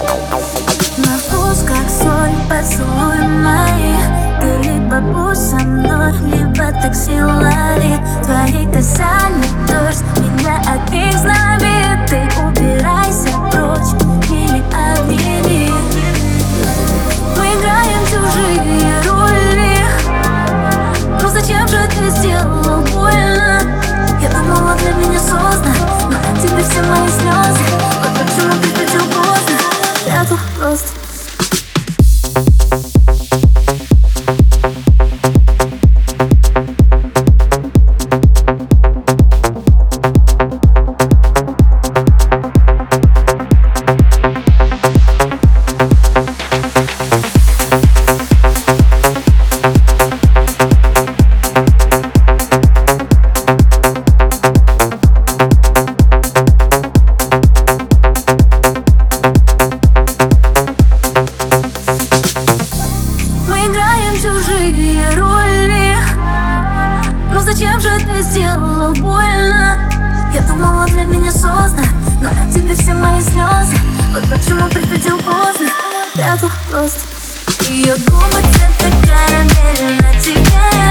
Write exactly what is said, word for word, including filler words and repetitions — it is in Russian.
На вкус как соль, поцелуй мои. Ты либо будь со мной, либо такси лови. Твои касания дождь меня от них знобит. Ты убирайся прочь или обними. Мы играем чужие роли. Ну зачем же ты сделала больно? Я думала, для меня создан, но тебе все мои слезы. Вот почему приходил поздно. Я тут просто. Чужие роли. Ну зачем же ты сделала больно? Я думала, для меня создан, но от тебя все мои слезы. Вот почему приходил поздно. Я тут просто. Ее губы цвета карамели на тебе.